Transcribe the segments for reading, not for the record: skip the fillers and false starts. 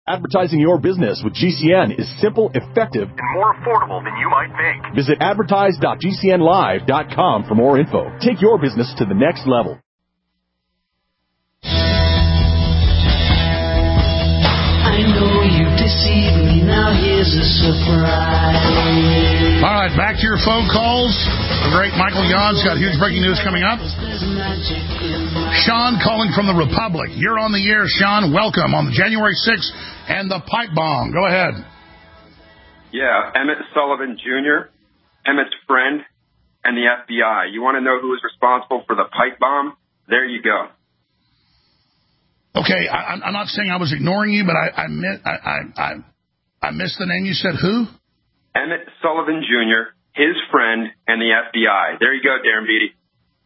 Advertising your business with GCN is simple, effective, and more affordable than you might think. Visit advertise.gcnlive.com for more info. Take your business to the next level. I know you deceived me, now here's a surprise. All right, back to your phone calls. The great Michael Young's got huge breaking news coming up. Sean calling from the Republic. You're on the air, Sean. Welcome on the January 6th and the pipe bomb. Go ahead. Yeah, Emmett Sullivan Jr., Emmett's friend, and the FBI. You want to know who was responsible for the pipe bomb? There you go. Okay, I'm not saying I was ignoring you, but I missed the name. You said who? Emmett Sullivan Jr., his friend, and the FBI. There you go, Darren Beatty.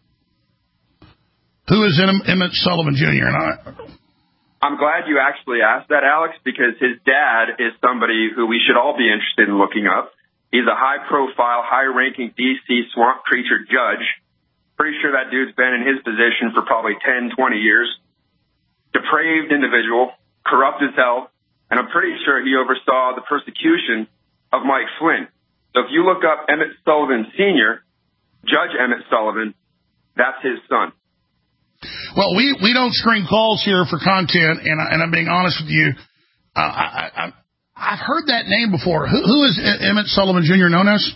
Who is Emmett Sullivan Jr.? I'm glad you actually asked that, Alex, because his dad is somebody who we should all be interested in looking up. He's a high-profile, high-ranking D.C. swamp creature judge. Pretty sure that dude's been in his position for probably 10, 20 years. Depraved individual, corrupt as hell, and I'm pretty sure he oversaw the persecution of Mike Flynn. So if you look up Emmett Sullivan Sr., Judge Emmett Sullivan, that's his son. Well, we don't screen calls here for content, and I'm being honest with you. I've heard that name before. Who is Emmett Sullivan Jr. known as?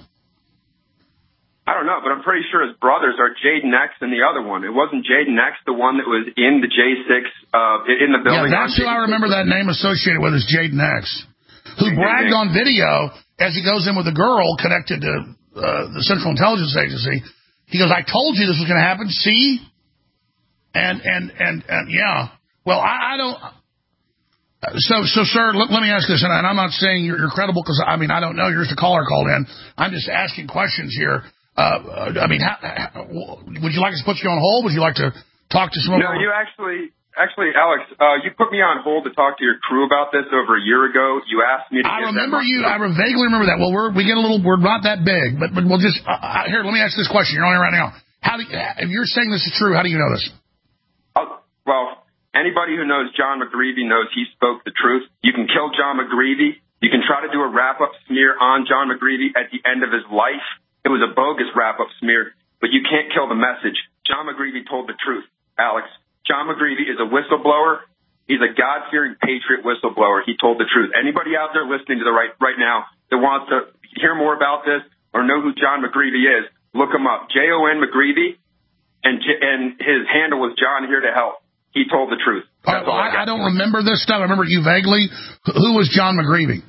I don't know, but I'm pretty sure his brothers are Jaden X and the other one. It wasn't Jaden X, the one that was in the J6, in the building. Yeah, that's who I remember that name associated with is Jaden X, who bragged on video as he goes in with a girl connected to the Central Intelligence Agency. He goes, I told you this was going to happen, see? And yeah. Well, I don't... So, sir, let me ask this, and I'm not saying you're credible because, I don't know. You're just a caller called in. I'm just asking questions here. Would you like us to put you on hold? Would you like to talk to someone? No, you actually, Alex, you put me on hold to talk to your crew about this over a year ago. You asked me to. I vaguely remember that. Well, we're not that big, but we'll just here. Let me ask this question. You're on it right now. If you're saying this is true, how do you know this? Well, anybody who knows John McGreevey knows he spoke the truth. You can kill John McGreevey. You can try to do a wrap-up smear on John McGreevey at the end of his life. It was a bogus wrap-up smear, but you can't kill the message. John McGreevey told the truth, Alex. John McGreevey is a whistleblower. He's a God-fearing patriot whistleblower. He told the truth. Anybody out there listening to the right now that wants to hear more about this or know who John McGreevey is, look him up. Jon McGreevey, and his handle was John Here to Help. He told the truth. I don't remember this stuff. I remember you vaguely. Who was John McGreevey?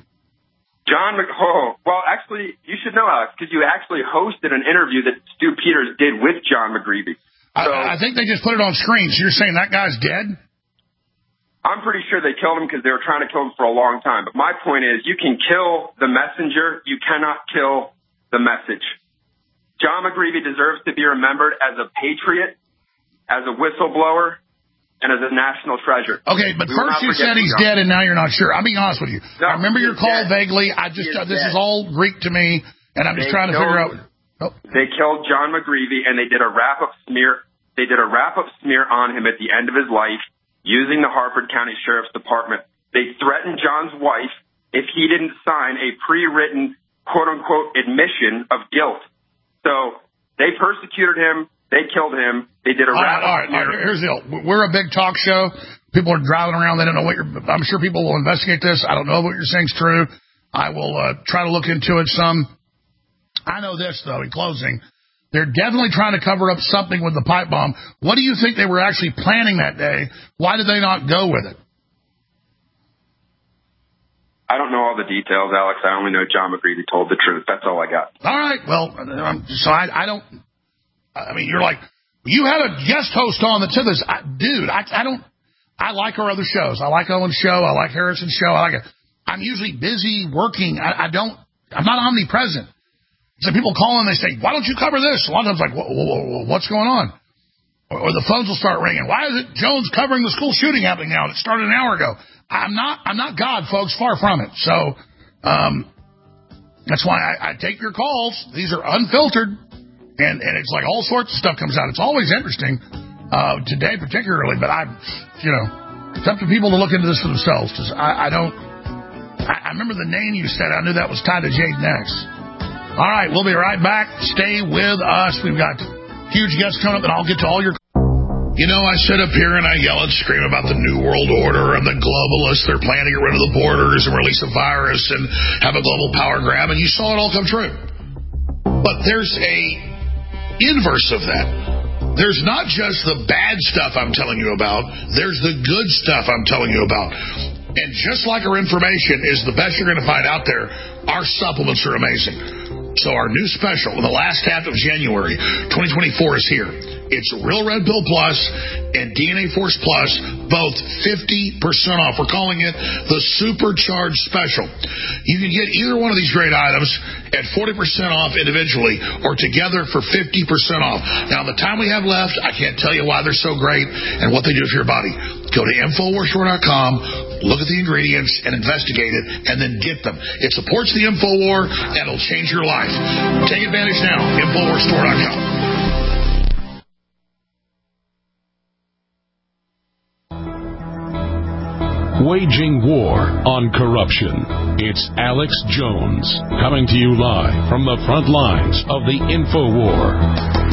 Well, actually, you should know, Alex, because you actually hosted an interview that Stu Peters did with John McGreevey. So, I think they just put it on screen. So you're saying that guy's dead? I'm pretty sure they killed him because they were trying to kill him for a long time. But my point is, you can kill the messenger. You cannot kill the message. John McGreevey deserves to be remembered as a patriot, as a whistleblower, and as a national treasure. Okay, but first you said he's dead, and now you're not sure. I'll be honest with you. No, I remember your call vaguely. This is all Greek to me, and I'm just trying to figure out. Oh. They killed John McGreevey, and they did a wrap-up smear. They did a wrap-up smear on him at the end of his life using the Harford County Sheriff's Department. They threatened John's wife if he didn't sign a pre-written, quote-unquote, admission of guilt. So they persecuted him. They killed him. They did a wrap-up. All right. Here's the deal. We're a big talk show. People are driving around. They don't know what I'm sure people will investigate this. I don't know what you're saying is true. I will try to look into it some. I know this, though, in closing. They're definitely trying to cover up something with the pipe bomb. What do you think they were actually planning that day? Why did they not go with it? I don't know all the details, Alex. I only know John McGreevey told the truth. That's all I got. All right. Well, so I don't. You're like, you had a guest host on that said this. Dude, I don't. I like our other shows. I like Owen's show. I like Harrison's show. I like it. I'm usually busy working. I'm not omnipresent. So people call in, they say, why don't you cover this? A lot of times like, what's going on? Or the phones will start ringing. Why is it Jones covering the school shooting happening now? It started an hour ago. I'm not God, folks. Far from it. So that's why I take your calls. These are unfiltered. And it's like all sorts of stuff comes out. It's always interesting, today particularly, but It's up to people to look into this for themselves, because I remember the name you said. I knew that was tied to Jaden X. All right, we'll be right back. Stay with us. We've got huge guests coming up, and I'll get to all your... You know, I sit up here and I yell and scream about the New World Order and the globalists. They're planning to get rid of the borders and release a virus and have a global power grab, and you saw it all come true. But there's a inverse of that. There's not just the bad stuff I'm telling you about. There's the good stuff I'm telling you about. And just like our information is the best you're going to find out there, our supplements are amazing. So our new special in the last half of January 2024 is here. It's Real Red Pill Plus and DNA Force Plus, both 50% off. We're calling it the Supercharged Special. You can get either one of these great items at 40% off individually or together for 50% off. Now, the time we have left, I can't tell you why they're so great and what they do for your body. Go to InfoWarsStore.com, look at the ingredients, and investigate it, and then get them. It supports the InfoWar, and it'll change your life. Take advantage now, InfoWarsStore.com. Waging war on corruption. It's Alex Jones coming to you live from the front lines of the InfoWar.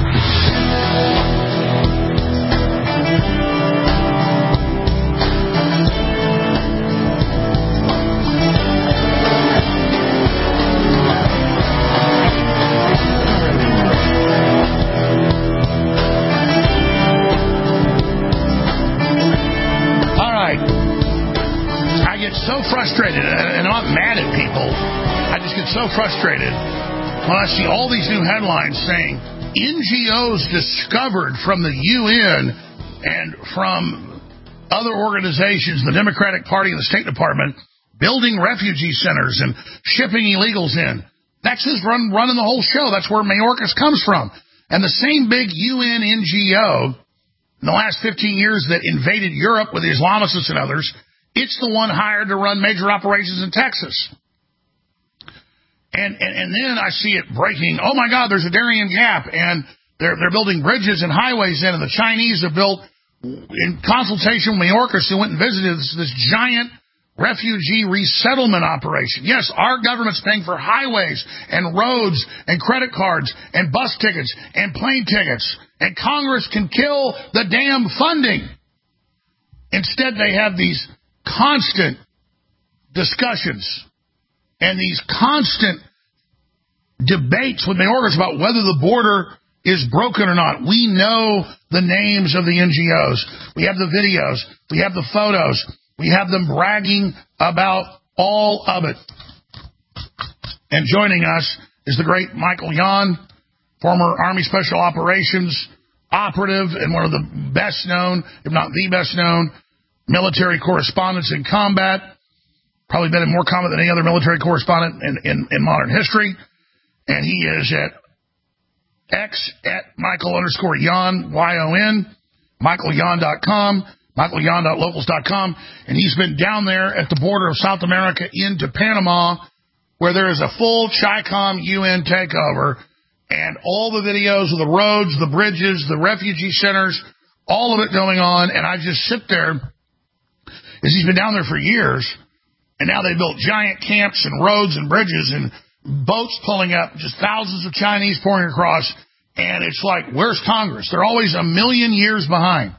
Frustrated, and I'm not mad at people. I just get so frustrated when I see all these new headlines saying NGOs discovered from the UN and from other organizations, the Democratic Party and the State Department, building refugee centers and shipping illegals in. That's just running the whole show. That's where Mayorkas comes from. And the same big UN NGO in the last 15 years that invaded Europe with the Islamists and others, it's the one hired to run major operations in Texas. And then I see it breaking. Oh, my God, there's a Darien Gap, and they're building bridges and highways in, and the Chinese have built, in consultation with Mayorkas, who went and visited this giant refugee resettlement operation. Yes, our government's paying for highways and roads and credit cards and bus tickets and plane tickets, and Congress can kill the damn funding. Instead, they have these constant discussions and these constant debates with Mayorkas about whether the border is broken or not. We know the names of the NGOs. We have the videos. We have the photos. We have them bragging about all of it. And joining us is the great Michael Yon, former Army Special Operations operative and one of the best known, if not the best known, military correspondents in combat. Probably been in more combat than any other military correspondent in modern history. And he is at X at Michael_Yon, Y-O-N, MichaelYon.com, MichaelYon.locals.com. And he's been down there at the border of South America into Panama, where there is a full CHICOM UN takeover. And all the videos of the roads, the bridges, the refugee centers, all of it going on. And I just sit there, as he's been down there for years, and now they built giant camps and roads and bridges and boats pulling up, just thousands of Chinese pouring across. And it's like, where's Congress? They're always a million years behind.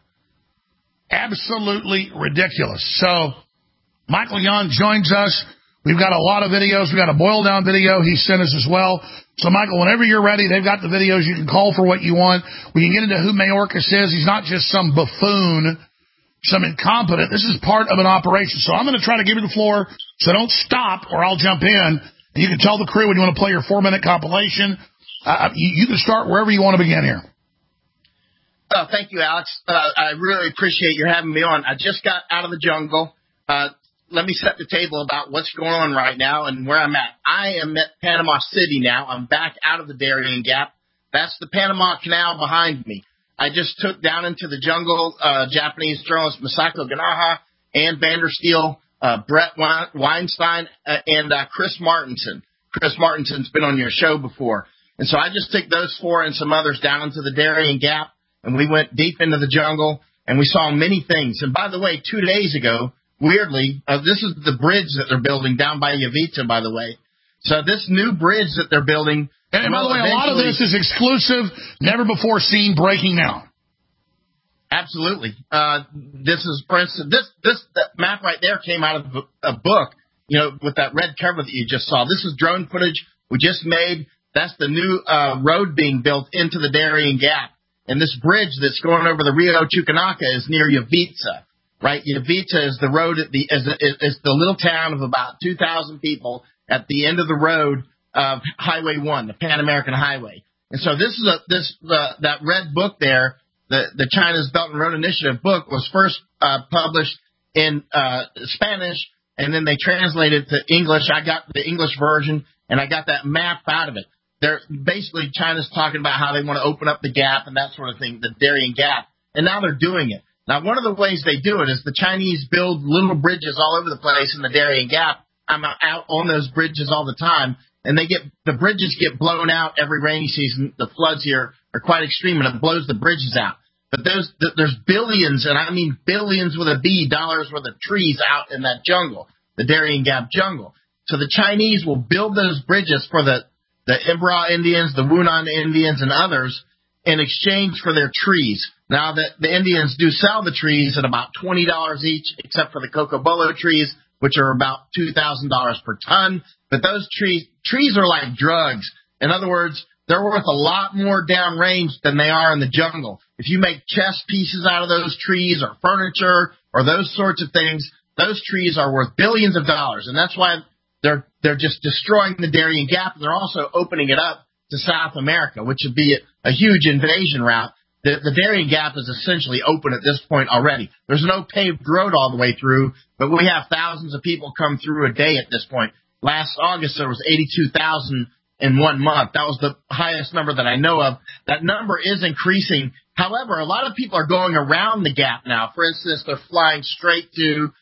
Absolutely ridiculous. So Michael Yon joins us. We've got a lot of videos. We've got a boil down video he sent us as well. So, Michael, whenever you're ready, they've got the videos. You can call for what you want. We can get into who Mayorkas is. He's not just some buffoon, some incompetent. This is part of an operation. So I'm going to try to give you the floor, so don't stop or I'll jump in. And you can tell the crew when you want to play your 4-minute compilation. You can start wherever you want to begin here. Thank you, Alex. I really appreciate your having me on. I just got out of the jungle. Let me set the table about what's going on right now and where I'm at. I am at Panama City now. I'm back out of the Darien Gap. That's the Panama Canal behind me. I just took down into the jungle Japanese journalists Masako Ganaha, Ann Vandersteel, Brett Weinstein, and Chris Martinson. Chris Martinson's been on your show before. And so I just took those 4 and some others down into the Darien Gap, and we went deep into the jungle. and we saw many things. And by the way, 2 days ago, weirdly, this is the bridge that they're building down by Yavita, by the way. So this new bridge that they're building. And by the way, a lot of this is exclusive, never before seen, breaking now. Absolutely. This is, for instance, that map right there came out of a book, with that red cover that you just saw. This is drone footage we just made. That's the new road being built into the Darien Gap. And this bridge that's going over the Rio Chuquinaca is near Yavita, right? Yavita is the road is the little town of about 2,000 people at the end of the road of Highway 1, the Pan American Highway. And so this is that red book there, the China's Belt and Road Initiative book, was first published in Spanish, and then they translated it to English. I got the English version, and I got that map out of it. Basically, China's talking about how they want to open up the gap and that sort of thing, the Darien Gap, and now they're doing it. Now, one of the ways they do it is the Chinese build little bridges all over the place in the Darien Gap. I'm out on those bridges all the time, and the bridges get blown out every rainy season. The floods here are quite extreme, and it blows the bridges out. But there's billions, and I mean billions with a B, dollars worth of trees out in that jungle, the Darien Gap jungle. So the Chinese will build those bridges for the Imbra Indians, the Wunan Indians, and others in exchange for their trees. Now, the Indians do sell the trees at about $20 each, except for the cocobolo trees, which are about $2,000 per ton. But those trees are like drugs. In other words, they're worth a lot more downrange than they are in the jungle. If you make chess pieces out of those trees or furniture or those sorts of things, those trees are worth billions of dollars. And that's why they're just destroying the Darien Gap, and they're also opening it up to South America, which would be a huge invasion route. The Darien Gap is essentially open at this point already. There's no paved road all the way through, but we have thousands of people come through a day at this point. Last August, there was 82,000 in 1 month. That was the highest number that I know of. That number is increasing. However, a lot of people are going around the gap now. For instance, they're flying straight to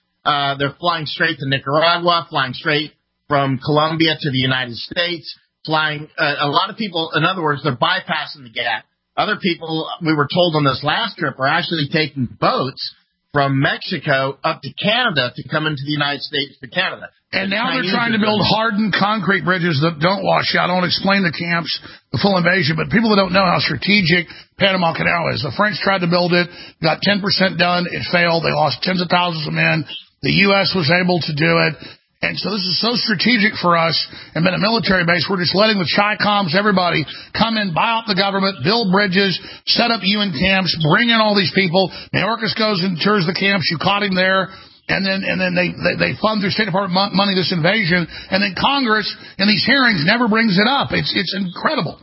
Nicaragua, flying straight from Colombia to the United States, flying. A lot of people, in other words, they're bypassing the gap. Other people, we were told on this last trip, are actually taking boats from Mexico up to Canada to come into the United States to Canada. And now they're trying to build hardened concrete bridges that don't wash out. I don't explain the camps, the full invasion, but people that don't know how strategic Panama Canal is. The French tried to build it, got 10% done, it failed. They lost tens of thousands of men. The U.S. was able to do it. And so this is so strategic for us and been a military base. We're just letting the Chi-Coms, everybody, come in, buy out the government, build bridges, set up UN camps, bring in all these people. Mayorkas goes and tours the camps. You caught him there. And then they fund through State Department money this invasion. And then Congress in these hearings never brings it up. It's incredible.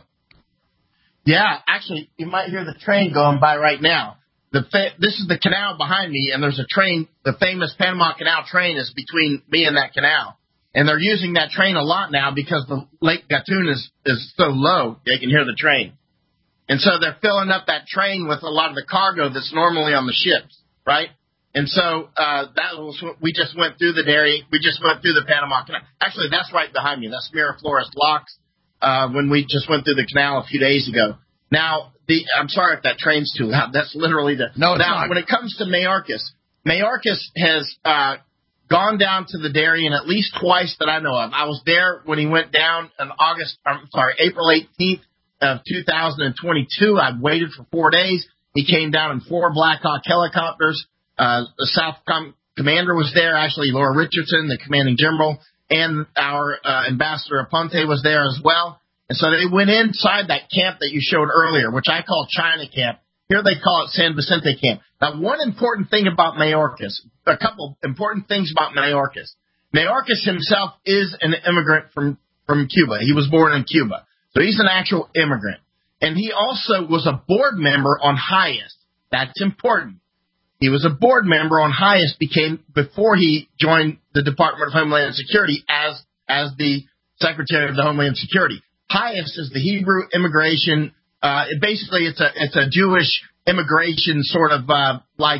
Yeah, actually, you might hear the train going by right now. This is the canal behind me, and there's a train. The famous Panama Canal train is between me and that canal. And they're using that train a lot now because the Lake Gatun is so low, they can hear the train. And so they're filling up that train with a lot of the cargo that's normally on the ships, right? And so we just went through the Darien. We just went through the Panama Canal. Actually, that's right behind me. That's Miraflores Locks when we just went through the canal a few days ago. Now, I'm sorry if that train's too loud. That's literally No, it's now, not. When it comes to Mayorkas has gone down to the Darien at least twice that I know of. I was there when he went down on April 18th of 2022. I waited for 4 days. He came down in 4 Black Hawk helicopters. The South Commander was there, actually, Laura Richardson, the commanding general, and our Ambassador Aponte was there as well. And so they went inside that camp that you showed earlier, which I call China Camp. Here they call it San Vicente Camp. Now, one important thing about Mayorkas, a couple important things about Mayorkas. Mayorkas himself is an immigrant from Cuba. He was born in Cuba. So he's an actual immigrant. And he also was a board member on HIAS. That's important. He was a board member on HIAS before he joined the Department of Homeland Security as the Secretary of the Homeland Security. HIAS is the Hebrew immigration. Basically, it's a Jewish immigration sort of like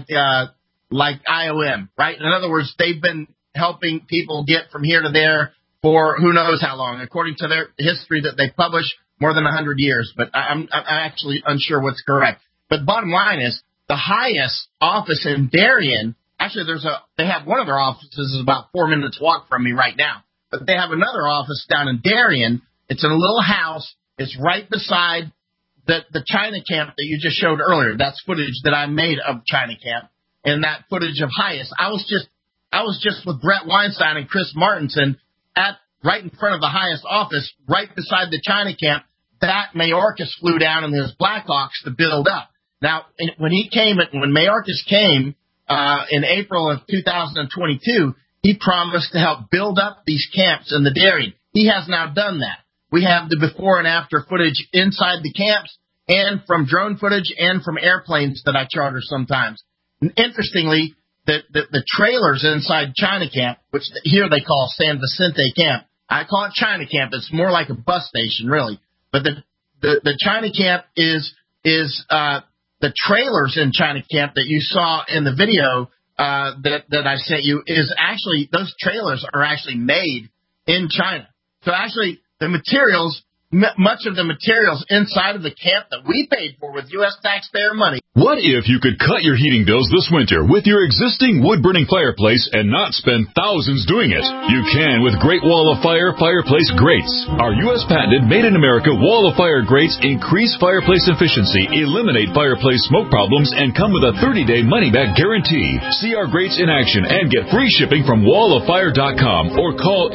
IOM, right? In other words, they've been helping people get from here to there for who knows how long, according to their history that they publish, more than 100 years. But I'm actually unsure what's correct. But bottom line is, the highest office in Darien, actually they have one of their offices is about 4 minutes walk from me right now, but they have another office down in Darien. It's in a little house. It's right beside the China camp that you just showed earlier. That's footage that I made of China camp and that footage of Highest. I was just with Brett Weinstein and Chris Martinson right in front of the Highest office, right beside the China camp. That Mayorkas flew down in his Blackhawks to build up. Now, when Mayorkas came in April of 2022, he promised to help build up these camps in the Darien. He has now done that. We have the before and after footage inside the camps and from drone footage and from airplanes that I charter sometimes. And interestingly, the trailers inside China camp, which here they call San Vicente camp, I call it China camp. It's more like a bus station, really. But the China camp is the trailers in China camp that you saw in the video that I sent you is actually, those trailers are actually made in China. So actually, the materials, much of the materials inside of the camp that we paid for with U.S. taxpayer money. What if you could cut your heating bills this winter with your existing wood-burning fireplace and not spend thousands doing it? You can with Great Wall of Fire fireplace grates. Our U.S. patented made-in-America Wall of Fire grates increase fireplace efficiency, eliminate fireplace smoke problems, and come with a 30-day money-back guarantee. See our grates in action and get free shipping from walloffire.com or call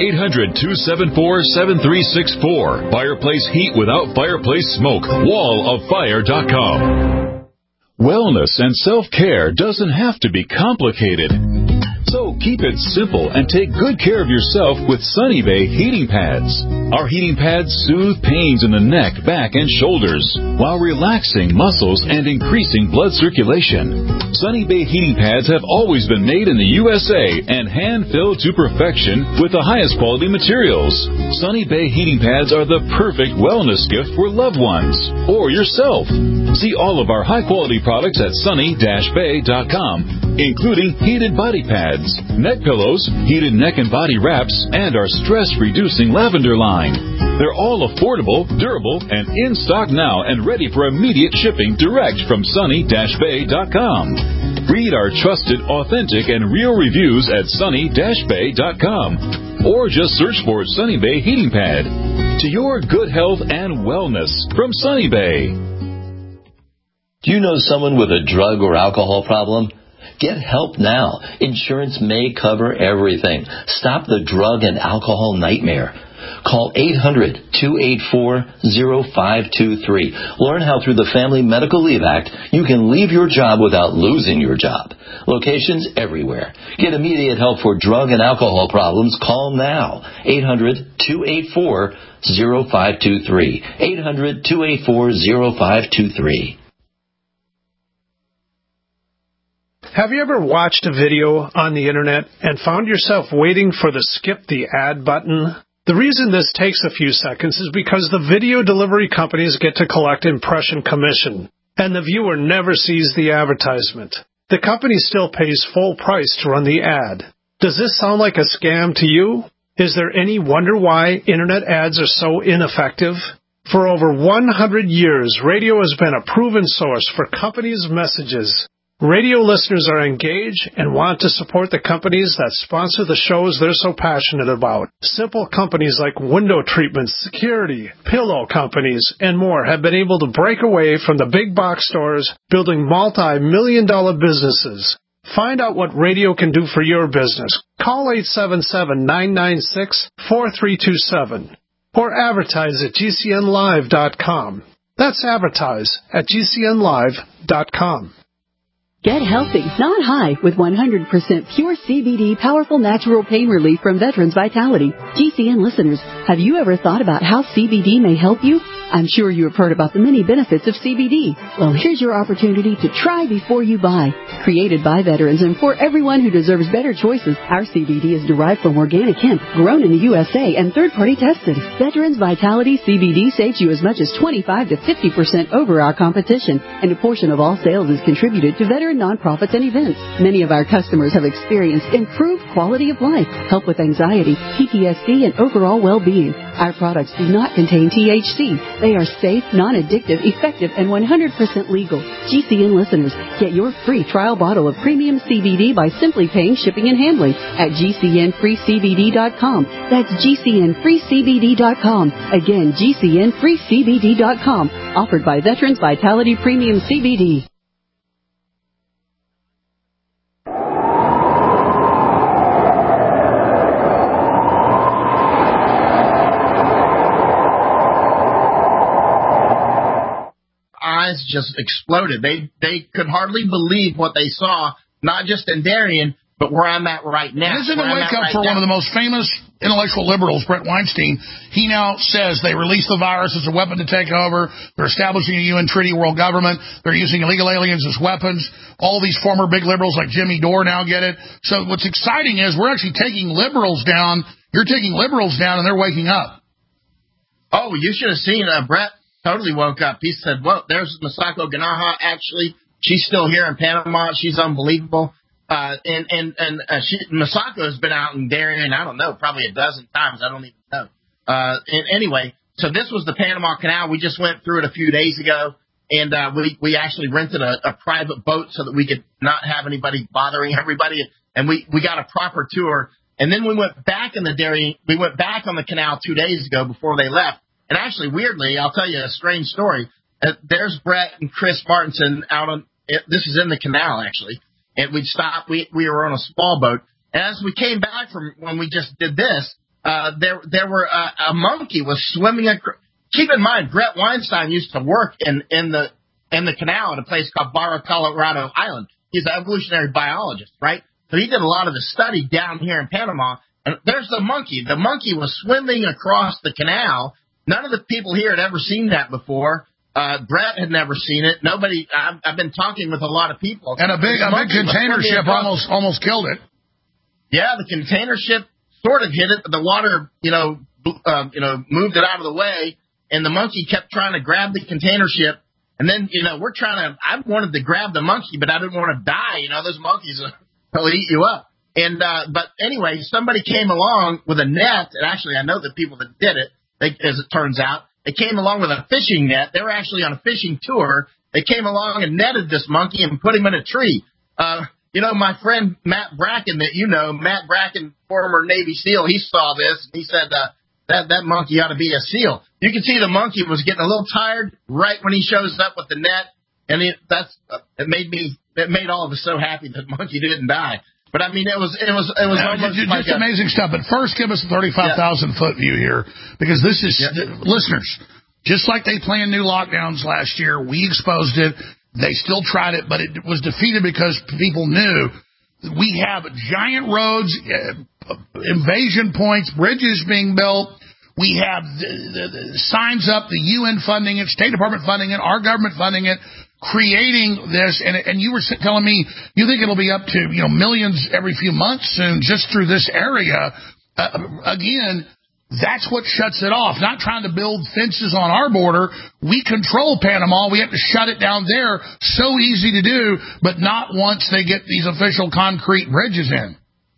800-274-7364. Fireplace heat without fireplace smoke. walloffire.com. Wellness and self-care doesn't have to be complicated. So keep it simple and take good care of yourself with Sunny Bay heating pads. Our heating pads soothe pains in the neck, back, and shoulders while relaxing muscles and increasing blood circulation. Sunny Bay heating pads have always been made in the USA and hand-filled to perfection with the highest quality materials. Sunny Bay heating pads are the perfect wellness gift for loved ones or yourself. See all of our high-quality products at sunny-bay.com, including heated body pads, neck pillows, heated neck and body wraps, and our stress-reducing lavender line. They're all affordable, durable, and in stock now and ready for immediate shipping direct from sunny-bay.com. Read our trusted, authentic, and real reviews at sunny-bay.com or just search for Sunny Bay Heating Pad. To your good health and wellness from Sunny Bay. Do you know someone with a drug or alcohol problem? Get help now. Insurance may cover everything. Stop the drug and alcohol nightmare. Call 800-284-0523. Learn how through the Family Medical Leave Act you can leave your job without losing your job. Locations everywhere. Get immediate help for drug and alcohol problems. Call now. 800-284-0523. 800-284-0523. Have you ever watched a video on the internet and found yourself waiting for the skip the ad button? The reason this takes a few seconds is because the video delivery companies get to collect impression commission, and the viewer never sees the advertisement. The company still pays full price to run the ad. Does this sound like a scam to you? Is there any wonder why internet ads are so ineffective? For over 100 years, radio has been a proven source for companies' messages. Radio listeners are engaged and want to support the companies that sponsor the shows they're so passionate about. Simple companies like window treatments, security, pillow companies, and more have been able to break away from the big box stores, building multi-million-dollar businesses. Find out what radio can do for your business. Call 877-996-4327 or advertise at GCNlive.com. That's advertise at GCNlive.com. Get healthy, not high, with 100% pure CBD powerful natural pain relief from Veterans Vitality. GCN listeners, have you ever thought about how CBD may help you? I'm sure you have heard about the many benefits of CBD. Well, here's your opportunity to try before you buy. Created by veterans and for everyone who deserves better choices, our CBD is derived from organic hemp, grown in the USA, and third-party tested. Veterans Vitality CBD saves you as much as 25 to 50% over our competition, and a portion of all sales is contributed to veteran nonprofits and events. Many of our customers have experienced improved quality of life, help with anxiety, PTSD, and overall well-being. Our products do not contain THC. They are safe, non-addictive, effective, and 100% legal. GCN listeners, get your free trial bottle of premium CBD by simply paying shipping and handling at GCNFreeCBD.com. That's GCNFreeCBD.com. Again, GCNFreeCBD.com. Offered by Veterans Vitality Premium CBD. Eyes just exploded. They could hardly believe what they saw, not just in Darien, but where I'm at right now. This is a wake-up for one of the most famous intellectual liberals, Brett Weinstein. He now says they released the virus as a weapon to take over. They're establishing a UN treaty world government. They're using illegal aliens as weapons. All these former big liberals like Jimmy Dore now get it. So what's exciting is we're actually taking liberals down. You're taking liberals down, and they're waking up. Oh, you should have seen Brett. Totally woke up. He said, well, there's Masako Ganaha, actually. She's still here in Panama. She's unbelievable. Masako has been out in Darien, I don't know, probably a dozen times. I don't even know. And anyway, so this was the Panama Canal. We just went through it a few days ago, and we actually rented a private boat so that we could not have anybody bothering everybody. And we got a proper tour. And then we went back in the Darien. We went back on the canal 2 days ago before they left. And actually, weirdly, I'll tell you a strange story. There's Brett and Chris Martinson out on this is in the canal, actually. And we'd stopped. We were on a small boat. And as we came back from when we just did this, there were a monkey was swimming. Keep in mind, Brett Weinstein used to work in the canal at a place called Barra Colorado Island. He's an evolutionary biologist, right? So he did a lot of the study down here in Panama. And there's the monkey. The monkey was swimming across the canal. None of the people here had ever seen that before. Brett had never seen it. Nobody. I've been talking with a lot of people. And a big container ship almost killed it. Yeah, the container ship sort of hit it, but the water, moved it out of the way, and the monkey kept trying to grab the container ship. And then, I wanted to grab the monkey, but I didn't want to die. Those monkeys will eat you up. And but anyway, somebody came along with a net, and actually I know the people that did it. As it turns out, they came along with a fishing net. They were actually on a fishing tour. They came along and netted this monkey and put him in a tree. My friend Matt Bracken Matt Bracken, former Navy SEAL, he saw this. And he said that monkey ought to be a SEAL. You can see the monkey was getting a little tired right when he shows up with the net. And it made all of us so happy that the monkey didn't die. But I mean, it was almost just like amazing stuff. But first, give us a 35,000 foot view here, because this is listeners. Just like they planned new lockdowns last year, we exposed it. They still tried it, but it was defeated because people knew we have giant roads, invasion points, bridges being built. We have the signs up, the UN funding it, State Department funding it, our government funding it, creating this. And you were telling me you think it'll be up to millions every few months soon just through this area. Again, that's what shuts it off. Not trying to build fences on our border. We control Panama. We have to shut it down there. So easy to do, but not once they get these official concrete bridges in.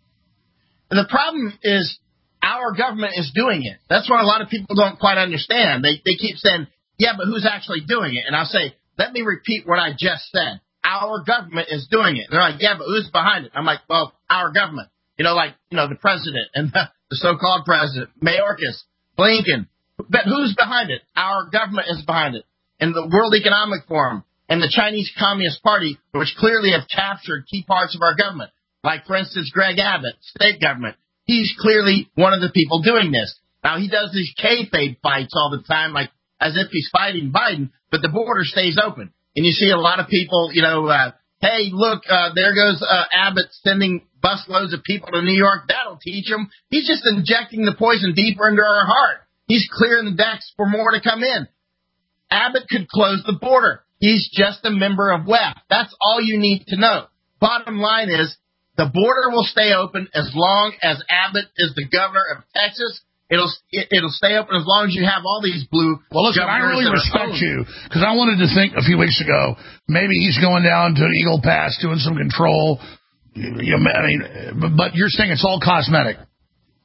The problem is our government is doing it. That's what a lot of people don't quite understand. They keep saying, yeah, but who's actually doing it? And I'll say, let me repeat what I just said. Our government is doing it. And they're like, yeah, but who's behind it? I'm like, well, our government. The president and the so-called president, Mayorkas, Blinken. But who's behind it? Our government is behind it. And the World Economic Forum and the Chinese Communist Party, which clearly have captured key parts of our government. Like, for instance, Greg Abbott, state government. He's clearly one of the people doing this. Now, he does these kayfabe fights all the time, like as if he's fighting Biden, but the border stays open. And you see a lot of people, hey, look, there goes Abbott sending busloads of people to New York. That'll teach him. He's just injecting the poison deeper into our heart. He's clearing the decks for more to come in. Abbott could close the border. He's just a member of WEF. That's all you need to know. Bottom line is, the border will stay open as long as Abbott is the governor of Texas. It'll stay open as long as you have all these blue. Well, listen, I really respect you, because I wanted to think a few weeks ago, maybe he's going down to Eagle Pass doing some control. But you're saying it's all cosmetic.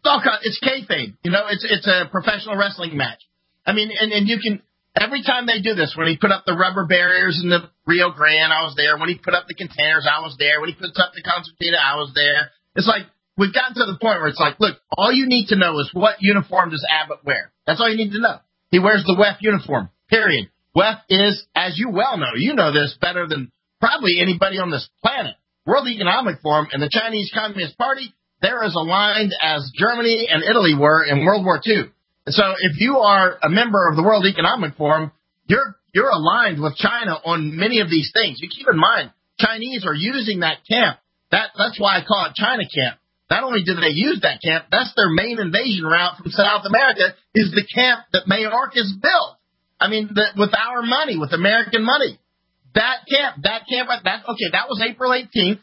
it's kayfabe. It's a professional wrestling match. I mean, and you can, every time they do this, when he put up the rubber barriers in the Rio Grande, I was there. When he put up the containers, I was there. When he puts up the concertina, I was there. It's like, we've gotten to the point where it's like, look, all you need to know is what uniform does Abbott wear. That's all you need to know. He wears the WEF uniform, period. WEF is, as you well know, you know this better than probably anybody on this planet, World Economic Forum and the Chinese Communist Party, they're as aligned as Germany and Italy were in World War II. And so if you are a member of the World Economic Forum, you're aligned with China on many of these things. You keep in mind, Chinese are using that camp. That's why I call it China Camp. Not only do they use that camp, that's their main invasion route from South America, is the camp that Mayorkas built. I mean, with our money, with American money. That was April 18th,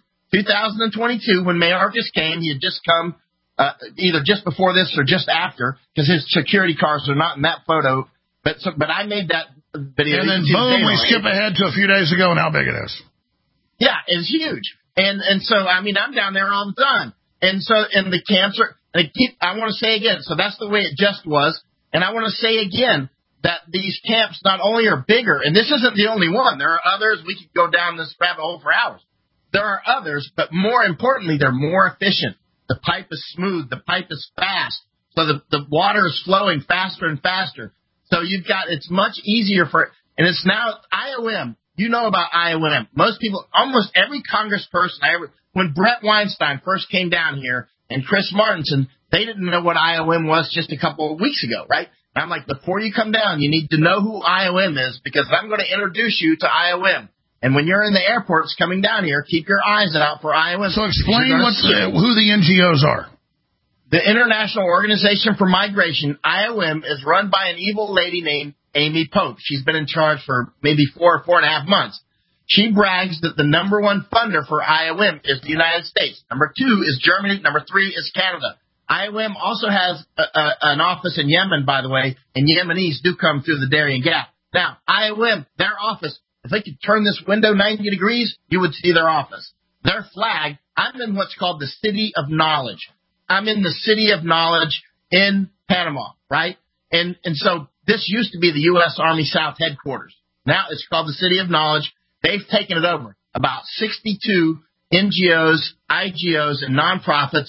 2022, when Mayorkas came. He had just come either just before this or just after, because his security cars are not in that photo. But I made that video. And then boom, we skip ahead to a few days ago and how big it is. Yeah, it's huge. And so, I mean, I'm down there all the time. And so, and the camps are, I want to say again, so that's the way it just was. And I want to say again that these camps not only are bigger, and this isn't the only one. There are others. We could go down this rabbit hole for hours. There are others, but more importantly, they're more efficient. The pipe is smooth. The pipe is fast. So the water is flowing faster and faster. So it's much easier and it's now IOM. You know about IOM. Most people, almost every congressperson when Brett Weinstein first came down here and Chris Martinson, they didn't know what IOM was just a couple of weeks ago, right? And I'm like, before you come down, you need to know who IOM is, because I'm going to introduce you to IOM. And when you're in the airports coming down here, keep your eyes out for IOM. So explain who the NGOs are. The International Organization for Migration, IOM, is run by an evil lady named Amy Pope. She's been in charge for maybe 4 or 4.5 months. She brags that the number one funder for IOM is the United States. Number 2 is Germany. Number 3 is Canada. IOM also has an office in Yemen, by the way, and Yemenis do come through the Darien Gap. Now, IOM, their office, if they could turn this window 90 degrees, you would see their office. Their flag, I'm in what's called the City of Knowledge. I'm in the City of Knowledge in Panama, right? And so this used to be the U.S. Army South headquarters. Now it's called the City of Knowledge. They've taken it over. About 62 NGOs, IGOs, and nonprofits.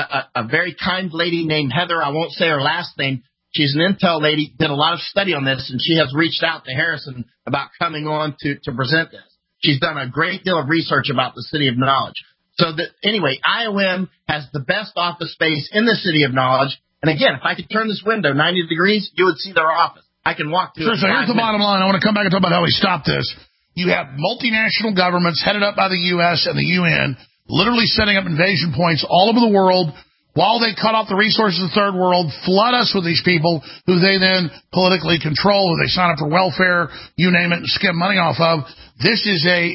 A very kind lady named Heather, I won't say her last name, she's an intel lady, did a lot of study on this, and she has reached out to Harrison about coming on to present this. She's done a great deal of research about the City of Knowledge. So anyway, IOM has the best office space in the City of Knowledge. And again, if I could turn this window 90 degrees, you would see their office. I can walk through it. So here's the bottom line. I want to come back and talk about how we stop this. You have multinational governments headed up by the U.S. and the UN literally setting up invasion points all over the world while they cut off the resources of the third world, flood us with these people who they then politically control, who they sign up for welfare, you name it, and skim money off of. This is a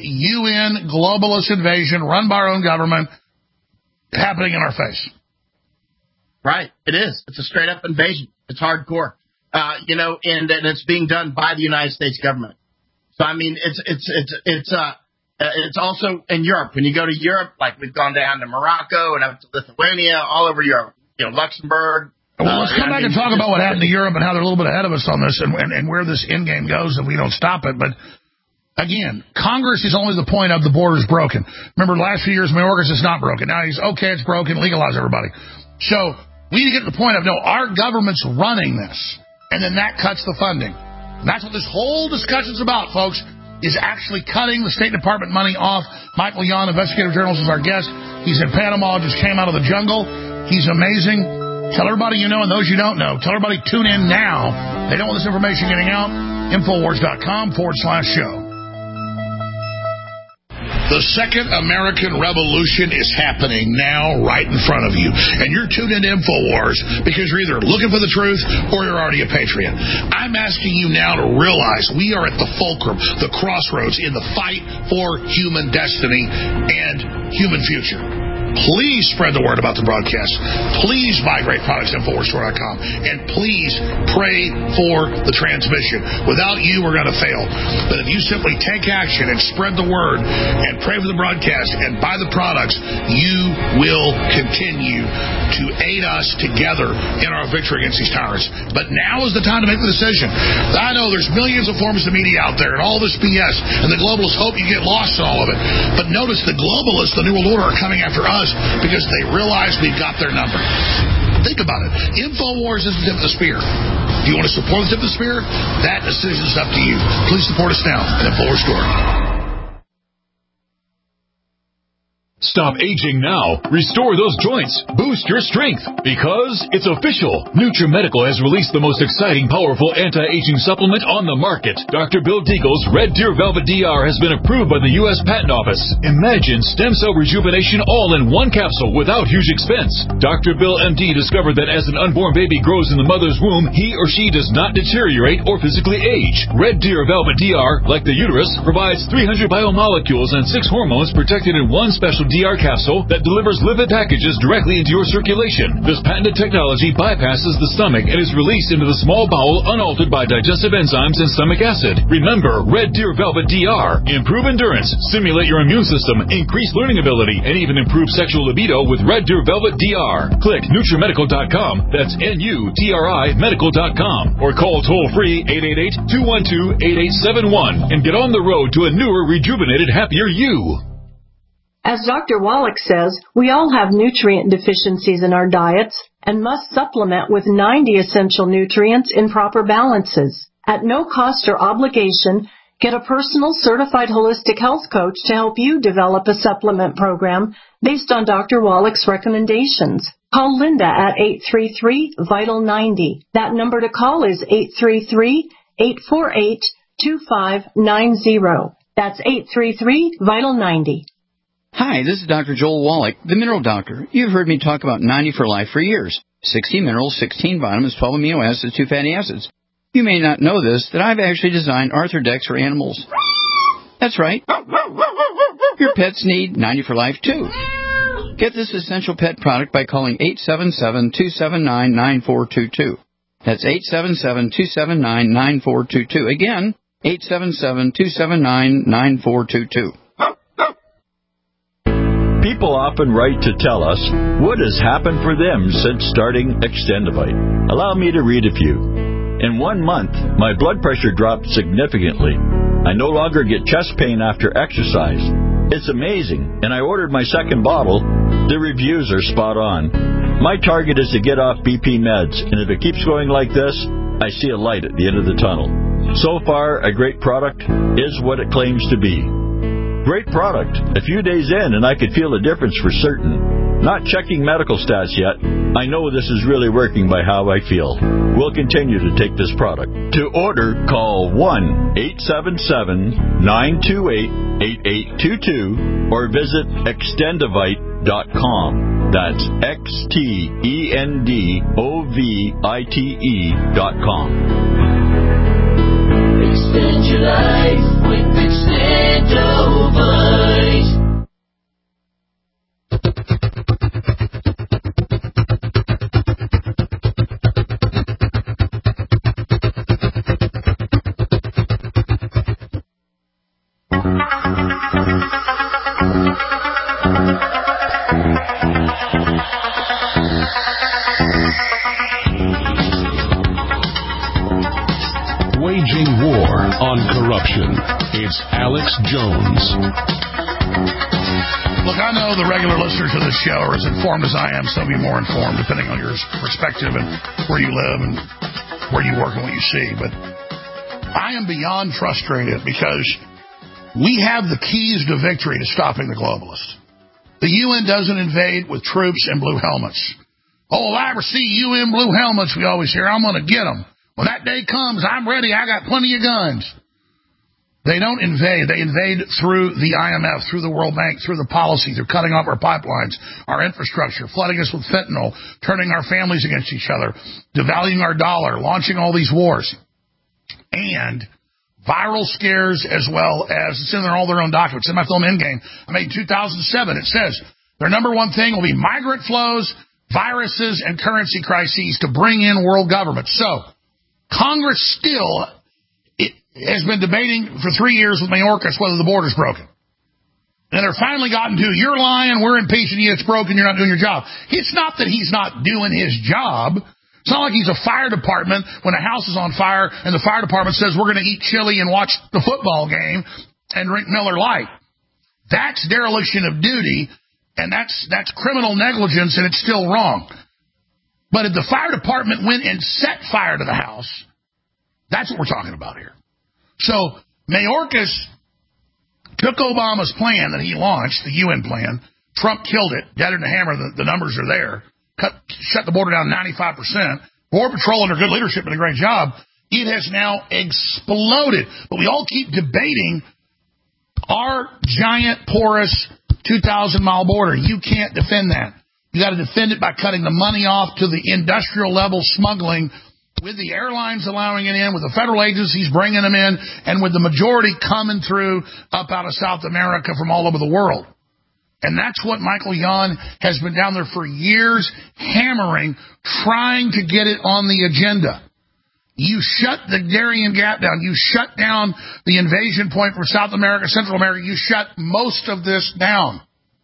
UN globalist invasion run by our own government happening in our face. Right. It is. It's a straight-up invasion. It's hardcore. And it's being done by the United States government. So, I mean, it's also in Europe. When you go to Europe, like we've gone down to Morocco and up to Lithuania, all over Europe, Luxembourg. Well, let's come back and talk about what happened to Europe and how they're a little bit ahead of us on this and where this end game goes if we don't stop it. But again, Congress is only the point of the border's broken. Remember, last few years, Mayorkas is not broken. Now he's, okay, it's broken, legalize everybody. So we need to get to the point of, no, our government's running this. And then that cuts the funding. And that's what this whole discussion's about, folks, is actually cutting the State Department money off. Michael Yon, investigative journalist, is our guest. He's in Panama, just came out of the jungle. He's amazing. Tell everybody you know and those you don't know. Tell everybody tune in now. They don't want this information getting out. Infowars.com/show. The second American Revolution is happening now right in front of you. And you're tuned into InfoWars because you're either looking for the truth or you're already a patriot. I'm asking you now to realize we are at the fulcrum, the crossroads in the fight for human destiny and human future. Please spread the word about the broadcast. Please buy great products at InfoWarsStore.com. And please pray for the transmission. Without you, we're going to fail. But if you simply take action and spread the word and pray for the broadcast and buy the products, you will continue to aid us together in our victory against these tyrants. But now is the time to make the decision. I know there's millions of forms of media out there and all this BS, and the globalists hope you get lost in all of it. But notice the globalists, the New World Order, are coming after us because they realize we've got their number. Think about it. InfoWars is the tip of the spear. Do you want to support the tip of the spear? That decision is up to you. Please support us now at InfoWars Store. Stop aging now. Restore those joints. Boost your strength. Because it's official. NutriMedical has released the most exciting, powerful anti-aging supplement on the market. Dr. Bill Deagle's Red Deer Velvet DR has been approved by the U.S. Patent Office. Imagine stem cell rejuvenation all in one capsule without huge expense. Dr. Bill MD discovered that as an unborn baby grows in the mother's womb, he or she does not deteriorate or physically age. Red Deer Velvet DR, like the uterus, provides 300 biomolecules and 6 hormones protected in one special DR capsule that delivers lipid packages directly into your circulation. This patented technology bypasses the stomach and is released into the small bowel unaltered by digestive enzymes and stomach acid. Remember, Red Deer Velvet DR. Improve endurance, stimulate your immune system, increase learning ability, and even improve sexual libido with Red Deer Velvet DR. Click NutriMedical.com. That's NUTRI Medical.com. Or call toll-free 888-212-8871 and get on the road to a newer, rejuvenated, happier you. As Dr. Wallach says, we all have nutrient deficiencies in our diets and must supplement with 90 essential nutrients in proper balances. At no cost or obligation, get a personal certified holistic health coach to help you develop a supplement program based on Dr. Wallach's recommendations. Call Linda at 833-VITAL-90. That number to call is 833-848-2590. That's 833-VITAL-90. Hi, this is Dr. Joel Wallach, the Mineral Doctor. You've heard me talk about 90 for Life for years. 60 minerals, 16 vitamins, 12 amino acids, 2 fatty acids. You may not know this, that I've actually designed Arthrodex for animals. That's right. Your pets need 90 for Life, too. Get this essential pet product by calling 877-279-9422. That's 877-279-9422. Again, 877-279-9422. People often write to tell us what has happened for them since starting Extendivite. Allow me to read a few. In 1 month, my blood pressure dropped significantly. I no longer get chest pain after exercise. It's amazing, and I ordered my second bottle. The reviews are spot on. My target is to get off BP meds, and if it keeps going like this, I see a light at the end of the tunnel. So far, a great product is what it claims to be. Great product. A few days in, and I could feel a difference for certain. Not checking medical stats yet. I know this is really working by how I feel. We'll continue to take this product. To order, call 1-877-928-8822 or visit Extendivite.com. That's XTENDOVITE.com. Extend your life with Extendovite. Waging war on corruption. It's Alex Jones. Look, I know the regular listeners of this show are as informed as I am, some be more informed, depending on your perspective and where you live and where you work and what you see. But I am beyond frustrated because we have the keys to victory to stopping the globalists. The UN doesn't invade with troops in blue helmets. Oh, if I ever see UN blue helmets, we always hear, I'm going to get them. When that day comes, I'm ready. I got plenty of guns. They don't invade. They invade through the IMF, through the World Bank, through the policy, through cutting off our pipelines, our infrastructure, flooding us with fentanyl, turning our families against each other, devaluing our dollar, launching all these wars. And viral scares as well as, it's in all their own documents. In my film Endgame, I made in 2007, it says, Their number one thing will be migrant flows, viruses, and currency crises to bring in world governments. So Congress still has been debating for 3 years with Mayorkas whether the border's broken. And they're finally gotten to, you're lying, we're impeaching you, it's broken, you're not doing your job. It's not that he's not doing his job. It's not like he's a fire department when a house is on fire and the fire department says we're going to eat chili and watch the football game and drink Miller Lite. That's dereliction of duty, and that's criminal negligence, and it's still wrong. But if the fire department went and set fire to the house, that's what we're talking about here. So Mayorkas took Obama's plan that he launched, the UN plan. Trump killed it, dead in the hammer. The numbers are there. Shut the border down 95%. Border Patrol, under good leadership, did a great job. It has now exploded. But we all keep debating our giant, porous 2,000-mile border. You can't defend that. You got to defend it by cutting the money off to the industrial level smuggling, with the airlines allowing it in, with the federal agencies bringing them in, and with the majority coming through up out of South America from all over the world. And that's what Michael Yon has been down there for years, hammering, trying to get it on the agenda. You shut the Darien Gap down. You shut down the invasion point from South America, Central America. You shut most of this down.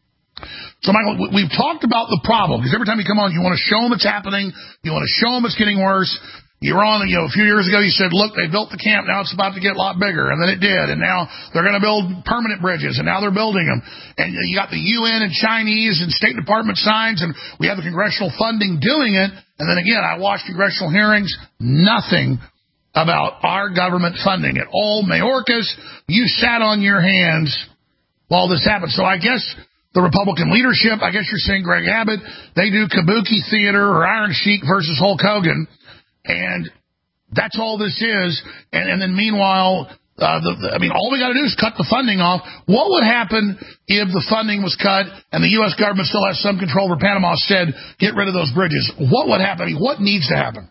So, Michael, we've talked about the problem, because every time you come on, you want to show them it's happening. You want to show them it's getting worse. You were on, a few years ago, you said, look, they built the camp. Now it's about to get a lot bigger. And then it did. And now they're going to build permanent bridges. And now they're building them. And you got the UN and Chinese and State Department signs. And we have the congressional funding doing it. And then again, I watched congressional hearings. Nothing about our government funding it. All Mayorkas, you sat on your hands while this happened. So I guess the Republican leadership, I guess you're saying Greg Abbott, they do kabuki theater or Iron Sheik versus Hulk Hogan. And that's all this is. And then meanwhile, all we got to do is cut the funding off. What would happen if the funding was cut and the U.S. government still has some control over Panama, said, get rid of those bridges? What would happen? What needs to happen?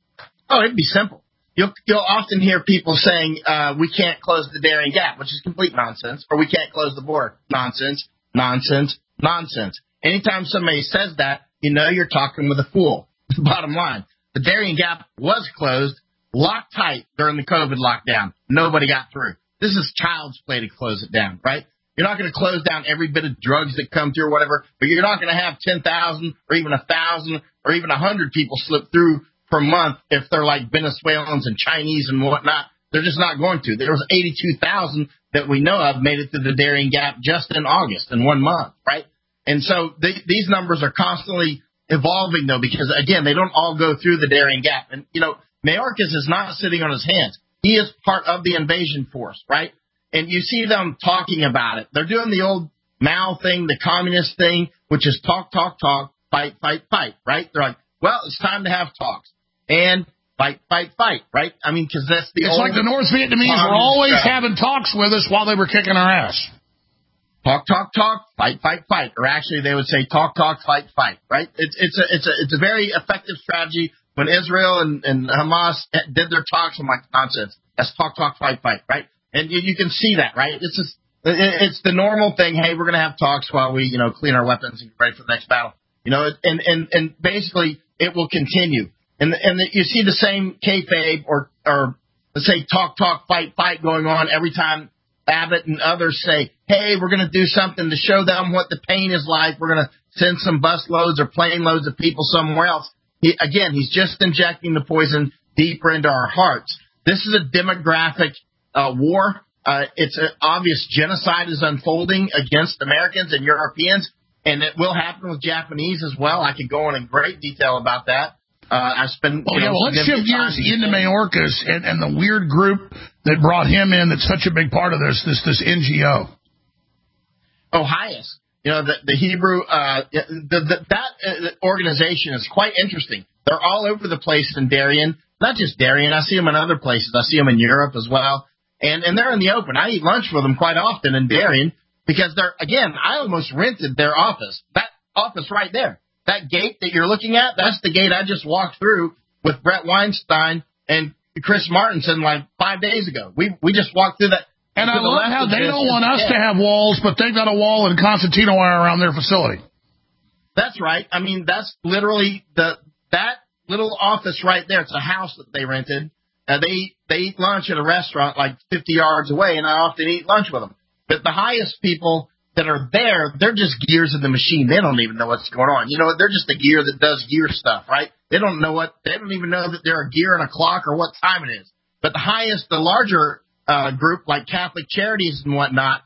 Oh, it'd be simple. You'll often hear people saying, we can't close the Darien Gap, which is complete nonsense, or we can't close the border. Nonsense, nonsense, nonsense. Anytime somebody says that, you know you're talking with a fool. Bottom line. The Darien Gap was closed, locked tight during the COVID lockdown. Nobody got through. This is child's play to close it down, right? You're not going to close down every bit of drugs that come through or whatever, but you're not going to have 10,000 or even 1,000 or even 100 people slip through per month if they're like Venezuelans and Chinese and whatnot. They're just not going to. There was 82,000 that we know of made it through the Darien Gap just in August in 1 month, right? And so these numbers are constantly evolving, though, because, again, they don't all go through the Darien Gap. And, Mayorkas is not sitting on his hands. He is part of the invasion force, right? And you see them talking about it. They're doing the old Mao thing, the communist thing, which is talk, talk, talk, fight, fight, fight, right? They're like, well, it's time to have talks. And fight, fight, fight, right? I mean, because that's the It's like the North Vietnamese were always having talks with us while they were kicking our ass. Talk, talk, talk, fight, fight, fight. Or actually, they would say talk, talk, fight, fight, right? It's a very effective strategy. When Israel and Hamas did their talks, I'm like, nonsense. That's talk, talk, fight, fight, right? And you can see that, right? It's the normal thing. Hey, we're going to have talks while we, clean our weapons and get ready for the next battle. And basically it will continue. And you see the same kayfabe or let's say talk, talk, fight, fight going on every time Abbott and others say, hey, we're going to do something to show them what the pain is like. We're going to send some bus loads or plane loads of people somewhere else. He's just injecting the poison deeper into our hearts. This is a demographic war. It's an obvious genocide is unfolding against Americans and Europeans, and it will happen with Japanese as well. I could go in great detail about that. Let's shift gears into Mayorkas and the weird group that brought him in that's such a big part of this NGO. Oh, HIAS. The Hebrew, that organization is quite interesting. They're all over the place in Darien. Not just Darien. I see them in other places. I see them in Europe as well. And they're in the open. I eat lunch with them quite often in Darien because I almost rented their office. That office right there. That gate that you're looking at, that's the gate I just walked through with Brett Weinstein and Chris Martinson like 5 days ago. We just walked through that. And I love how they don't want us to have walls, but they've got a wall in Constantino around their facility. That's right. I mean, that's literally that little office right there. It's a house that they rented. They eat lunch at a restaurant like 50 yards away, and I often eat lunch with them. But the highest people that are there, they're just gears in the machine. They don't even know what's going on. You know, they're just the gear that does gear stuff, right? They don't even know that they're a gear and a clock or what time it is. But the larger group like Catholic Charities and whatnot,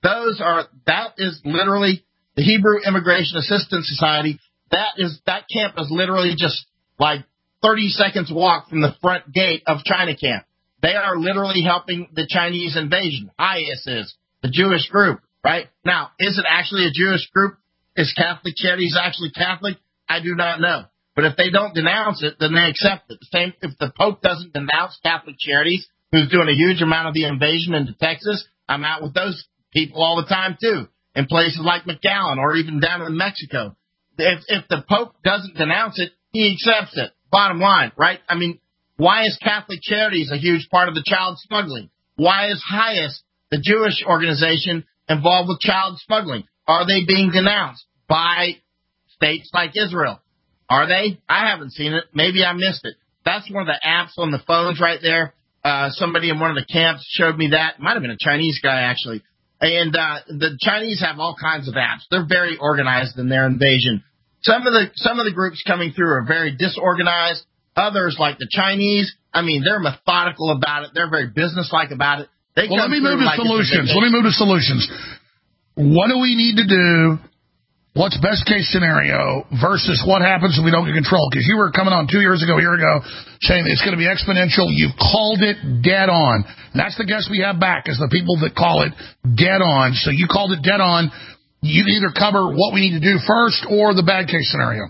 that is literally the Hebrew Immigration Assistance Society. That camp is literally just like 30 seconds walk from the front gate of China Camp. They are literally helping the Chinese invasion. IS is the Jewish group, right? Now, is it actually a Jewish group? Is Catholic Charities actually Catholic? I do not know. But if they don't denounce it, then they accept it. The same if the Pope doesn't denounce Catholic Charities, who's doing a huge amount of the invasion into Texas, I'm out with those people all the time too, in places like McAllen or even down in Mexico. If the Pope doesn't denounce it, he accepts it. Bottom line, right? I mean, why is Catholic Charities a huge part of the child smuggling? Why is HIAS, the Jewish organization, involved with child smuggling? Are they being denounced by states like Israel? Are they? I haven't seen it. Maybe I missed it. That's one of the apps on the phones right there. Somebody in one of the camps showed me that. It might have been a Chinese guy, actually. And the Chinese have all kinds of apps. They're very organized in their invasion. Some of the groups coming through are very disorganized. Others, like the Chinese, I mean, they're methodical about it. They're very businesslike about it. Let me move to solutions. What do we need to do? What's best case scenario versus what happens if we don't get control? Because you were coming on 2 years ago, saying it's going to be exponential. You've called it dead on. And that's the guess we have back is the people that call it dead on. So you called it dead on. You either cover what we need to do first or the bad case scenario.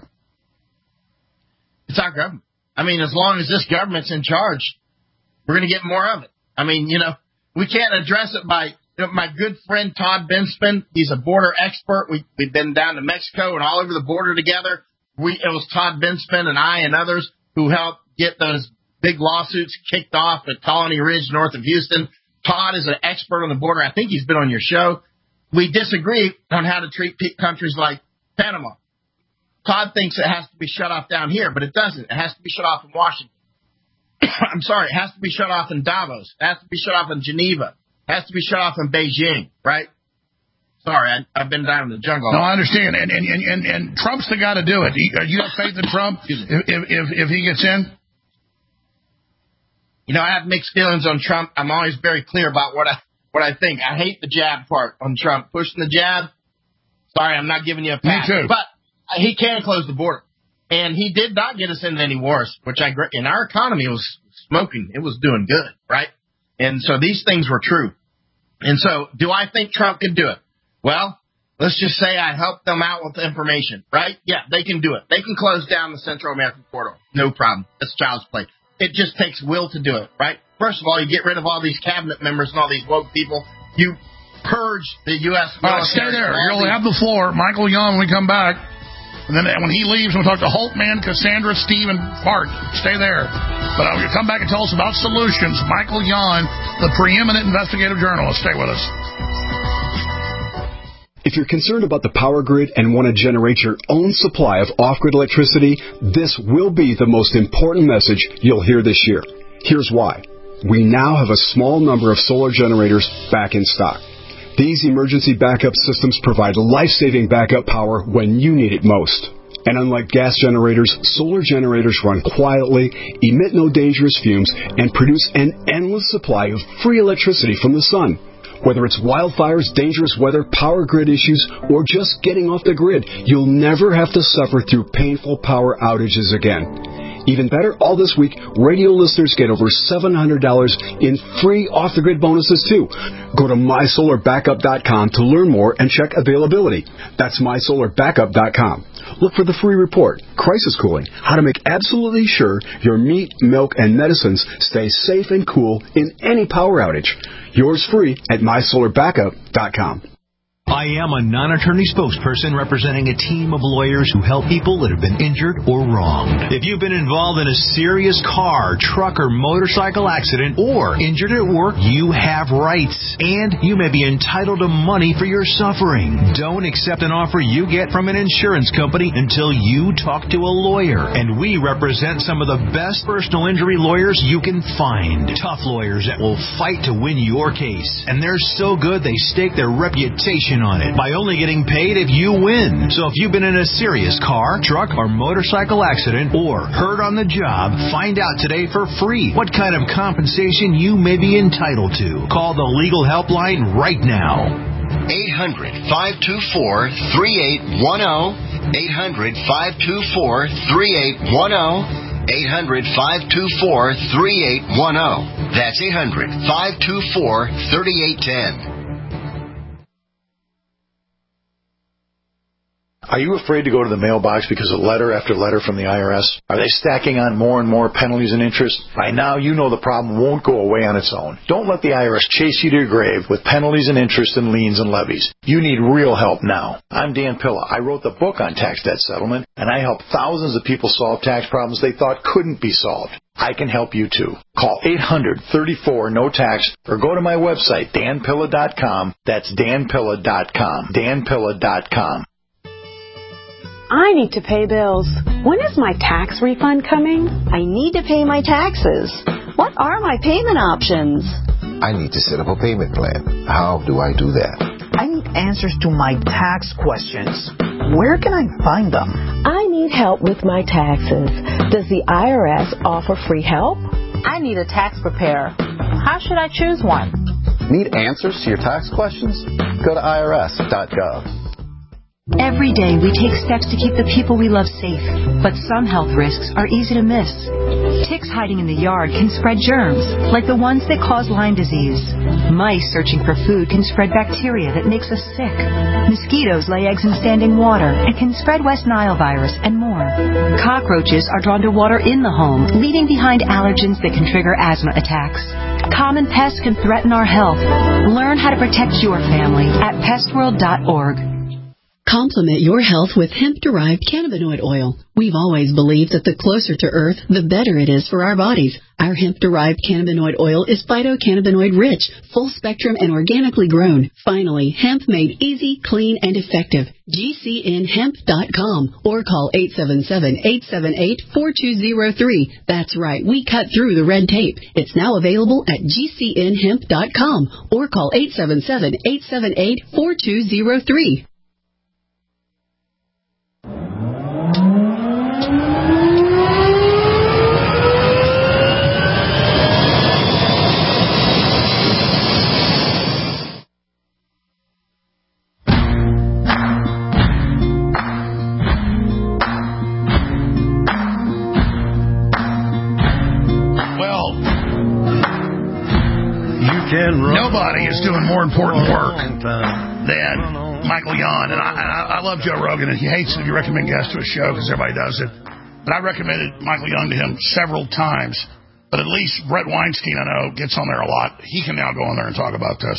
It's our government. I mean, as long as this government's in charge, we're going to get more of it. I mean, we can't address it by my good friend Todd Bensman. He's a border expert. We've been down to Mexico and all over the border together. It was Todd Bensman and I and others who helped get those big lawsuits kicked off at Colony Ridge north of Houston. Todd is an expert on the border. I think he's been on your show. We disagree on how to treat countries like Panama. Todd thinks it has to be shut off down here, but it doesn't. It has to be shut off in Washington. I'm sorry, it has to be shut off in Davos. It has to be shut off in Geneva. It has to be shut off in Beijing, right? Sorry, I've been down in the jungle. No, I understand. And Trump's the guy to do it. You have faith in Trump if he gets in? I have mixed feelings on Trump. I'm always very clear about what I think. I hate the jab part on Trump. Pushing the jab. Sorry, I'm not giving you a pass. Me too. But he can close the border. And he did not get us into any wars, which and our economy was smoking. It was doing good, right? And so these things were true. And so do I think Trump can do it? Well, let's just say I helped them out with the information, right? Yeah, they can do it. They can close down the Central American corridor. No problem. That's child's play. It just takes will to do it, right? First of all, you get rid of all these cabinet members and all these woke people. You purge the U.S. military. Stay there. You'll have the floor. Michael Young, when we come back. And then when he leaves, we'll talk to Holtman, Cassandra, Steve, and Bart. Stay there. But you'll come back and tell us about solutions. Michael Yon, the preeminent investigative journalist. Stay with us. If you're concerned about the power grid and want to generate your own supply of off-grid electricity, this will be the most important message you'll hear this year. Here's why. We now have a small number of solar generators back in stock. These emergency backup systems provide life-saving backup power when you need it most. And unlike gas generators, solar generators run quietly, emit no dangerous fumes, and produce an endless supply of free electricity from the sun. Whether it's wildfires, dangerous weather, power grid issues, or just getting off the grid, you'll never have to suffer through painful power outages again. Even better, all this week, radio listeners get over $700 in free off-the-grid bonuses, too. Go to mysolarbackup.com to learn more and check availability. That's mysolarbackup.com. Look for the free report, Crisis Cooling, how to make absolutely sure your meat, milk, and medicines stay safe and cool in any power outage. Yours free at mysolarbackup.com. I am a non-attorney spokesperson representing a team of lawyers who help people that have been injured or wronged. If you've been involved in a serious car, truck, or motorcycle accident or injured at work, you have rights, and you may be entitled to money for your suffering. Don't accept an offer you get from an insurance company until you talk to a lawyer, and we represent some of the best personal injury lawyers you can find. Tough lawyers that will fight to win your case, and they're so good they stake their reputation on it by only getting paid if you win. So if you've been in a serious car, truck, or motorcycle accident or hurt on the job, find out today for free what kind of compensation you may be entitled to. Call the legal helpline right now. 800-524-3810. 800-524-3810. 800-524-3810. That's 800-524-3810. Are you afraid to go to the mailbox because of letter after letter from the IRS? Are they stacking on more and more penalties and interest? By now, you know the problem won't go away on its own. Don't let the IRS chase you to your grave with penalties and interest and liens and levies. You need real help now. I'm Dan Pilla. I wrote the book on tax debt settlement, and I help thousands of people solve tax problems they thought couldn't be solved. I can help you too. Call 800-34-NO-TAX or go to my website, danpilla.com. That's danpilla.com. danpilla.com. I need to pay bills. When is my tax refund coming? I need to pay my taxes. What are my payment options? I need to set up a payment plan. How do I do that? I need answers to my tax questions. Where can I find them? I need help with my taxes. Does the IRS offer free help? I need a tax preparer. How should I choose one? Need answers to your tax questions? Go to irs.gov. Every day we take steps to keep the people we love safe, but some health risks are easy to miss. Ticks hiding in the yard can spread germs, like the ones that cause Lyme disease. Mice searching for food can spread bacteria that makes us sick. Mosquitoes lay eggs in standing water and can spread West Nile virus and more. Cockroaches are drawn to water in the home, leaving behind allergens that can trigger asthma attacks. Common pests can threaten our health. Learn how to protect your family at pestworld.org. Complement your health with hemp-derived cannabinoid oil. We've always believed that the closer to Earth, the better it is for our bodies. Our hemp-derived cannabinoid oil is phytocannabinoid-rich, full-spectrum, and organically grown. Finally, hemp made easy, clean, and effective. GCNhemp.com or call 877-878-4203. That's right, we cut through the red tape. It's now available at GCNhemp.com or call 877-878-4203. Nobody is doing more important work than Michael Yon. And I love Joe Rogan, and he hates it if you recommend guests to a show because everybody does it. But I recommended Michael Young to him several times. But at least Brett Weinstein, I know, gets on there a lot. He can now go on there and talk about this.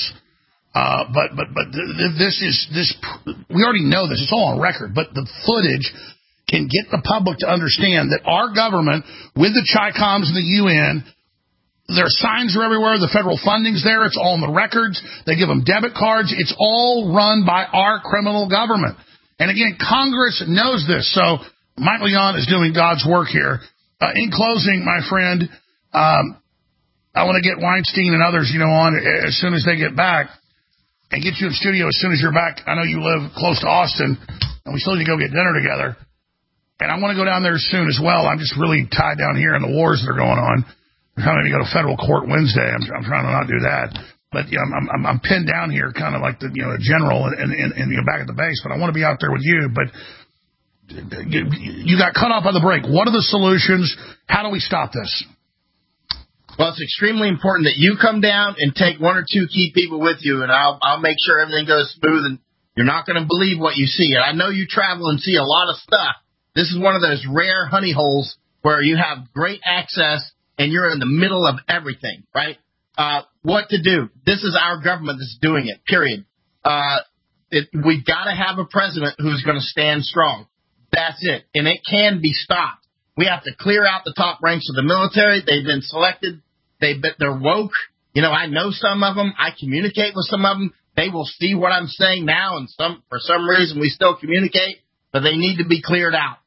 We already know this. It's all on record. But the footage can get the public to understand that our government, with the Chi-Coms and the UN, their signs are everywhere. The federal funding's there. It's all in the records. They give them debit cards. It's all run by our criminal government. And again, Congress knows this. So Michael Yon is doing God's work here. In closing, my friend, I want to get Weinstein and others, on as soon as they get back and get you in studio as soon as you're back. I know you live close to Austin, and we still need to go get dinner together. And I want to go down there soon as well. I'm just really tied down here in the wars that are going on. I'm trying to go to federal court Wednesday. I'm trying to not do that. But I'm pinned down here, kind of like the general and back at the base. But I want to be out there with you. But you got cut off by the break. What are the solutions? How do we stop this? Well, it's extremely important that you come down and take one or two key people with you, and I'll make sure everything goes smooth. And you're not going to believe what you see. And I know you travel and see a lot of stuff. This is one of those rare honey holes where you have great access and you're in the middle of everything, right? What to do? This is our government that's doing it, period. We've got to have a president who's going to stand strong. That's it. And it can be stopped. We have to clear out the top ranks of the military. They've been selected. They're woke. You know, I know some of them. I communicate with some of them. They will see what I'm saying now, and for some reason we still communicate, but they need to be cleared out.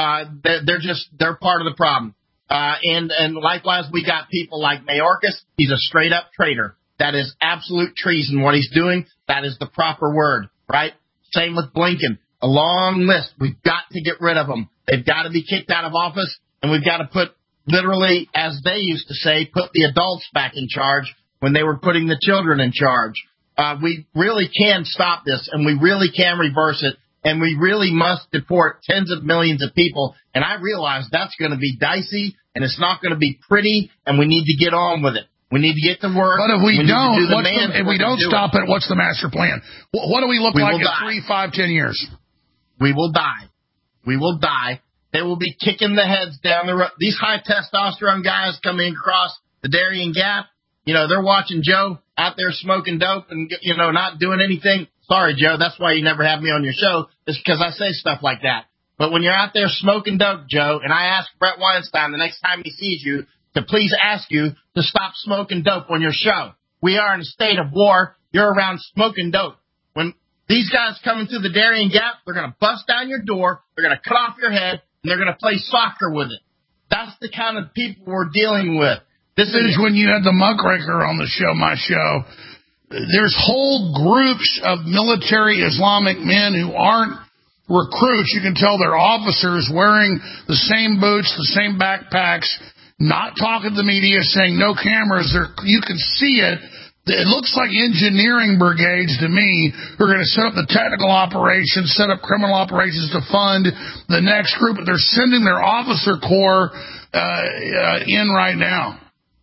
They're part of the problem. And likewise, we got people like Mayorkas. He's a straight up traitor. That is absolute treason. What he's doing, that is the proper word, right? Same with Blinken. A long list. We've got to get rid of them. They've got to be kicked out of office, and we've got to put, literally, as they used to say, put the adults back in charge when they were putting the children in charge. We really can stop this, and we really can reverse it, and we really must deport tens of millions of people. And I realize that's going to be dicey, and it's not going to be pretty, and we need to get on with it. We need to get to work. But if we don't stop it, what's the master plan? What do we look like in 3, 5, 10 years? We will die. We will die. They will be kicking the heads down the road. These high testosterone guys coming across the Darien Gap, you know, they're watching Joe out there smoking dope and, you know, not doing anything. Sorry, Joe, that's why you never have me on your show, is because I say stuff like that. But when you're out there smoking dope, Joe, and I ask Brett Weinstein the next time he sees you to please ask you to stop smoking dope on your show. We are in a state of war. You're around smoking dope. When these guys coming through the Darien Gap, they're going to bust down your door, they're going to cut off your head, and they're going to play soccer with it. That's the kind of people we're dealing with. This is when you had the muckraker on the show, my show. There's whole groups of military Islamic men who aren't recruits. You can tell they're officers wearing the same boots, the same backpacks, not talking to the media, saying no cameras. You can see it. It looks like engineering brigades to me who are going to set up the technical operations, set up criminal operations to fund the next group. But they're sending their officer corps in right now.